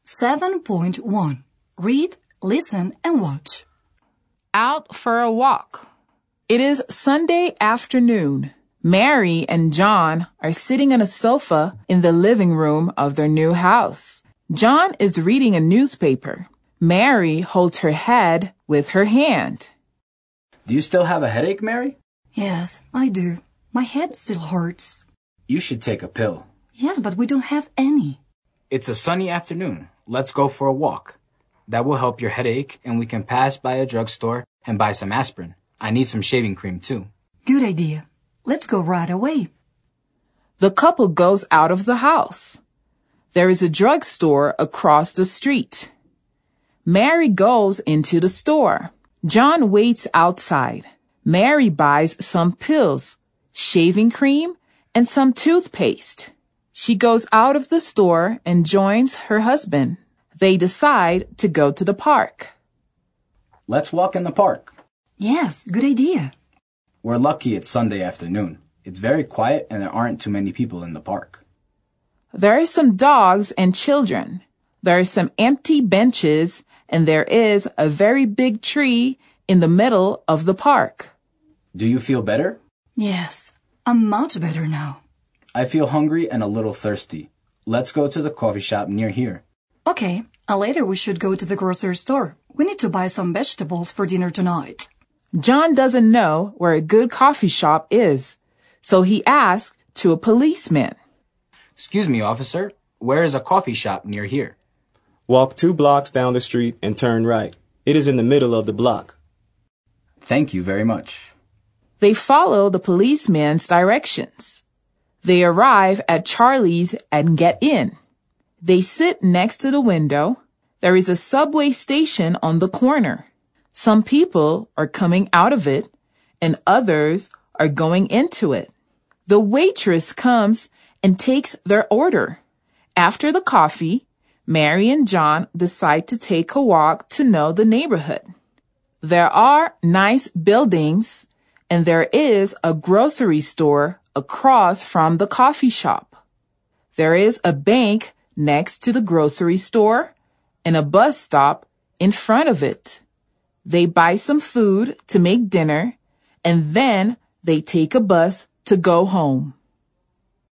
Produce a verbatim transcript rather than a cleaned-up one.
seven point one. Read, listen, and watch. Out for a walk. It is Sunday afternoon. Mary and John are sitting on a sofa in the living room of their new house. John is reading a newspaper. Mary holds her head with her hand. Do you still have a headache, Mary? Yes, I do. My head still hurts. You should take a pill. Yes, but we don't have any. It's a sunny afternoon. Let's go for a walk. That will help your headache, and we can pass by a drugstore and buy some aspirin. I need some shaving cream, too. Good idea. Let's go right away. The couple goes out of the house. There is a drugstore across the street. Mary goes into the store. John waits outside. Mary buys some pills, shaving cream, and some toothpaste. She goes out of the store and joins her husband. They decide to go to the park. Let's walk in the park. Yes, good idea. We're lucky it's Sunday afternoon. It's very quiet and there aren't too many people in the park. There are some dogs and children. There are some empty benches, and there is a very big tree in the middle of the park. Do you feel better? Yes, I'm much better now. I feel hungry and a little thirsty. Let's go to the coffee shop near here. Okay, and later we should go to the grocery store. We need to buy some vegetables for dinner tonight. John doesn't know where a good coffee shop is, so he asks to a policeman. Excuse me, officer. Where is a coffee shop near here? Walk two blocks down the street and turn right. It is in the middle of the block. Thank you very much. They follow the policeman's directions. They arrive at Charlie's and get in. They sit next to the window. There is a subway station on the corner. Some people are coming out of it, and others are going into it. The waitress comes and takes their order. After the coffee, Mary and John decide to take a walk to know the neighborhood. There are nice buildings, and there is a grocery store across from the coffee shop. There is a bank next to the grocery store and a bus stop in front of it. They buy some food to make dinner, and then they take a bus to go home.